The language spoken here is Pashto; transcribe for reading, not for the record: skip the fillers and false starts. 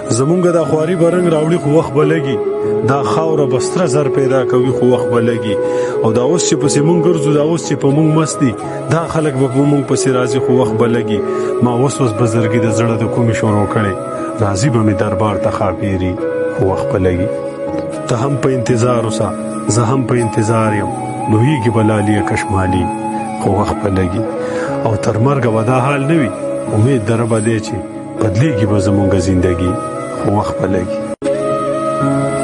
زمونږ د خواري برنګ راوړي خو وخت بلګي دا خاور بستر زر پیدا کوي خو وخت بلګي او دا اوس چې پسې مونږ ګرځو دا اوس چې په مونږ مستی دا خلک به په مونږ پسې راځي خو وخت بلګي ما اوس بزرګي د زړه د کومې شروع کړي راځي به می دربار ته خاپيري خو وخت بلګي ته هم په انتظار اوسه زه هم په انتظار یم نو یېږي بلالي کشمالي خو وخت بلګي او تر مرګ ودا حال نوي امید دربه دی چې بدلېږي به زمونږ زندگی خو وخت بلګي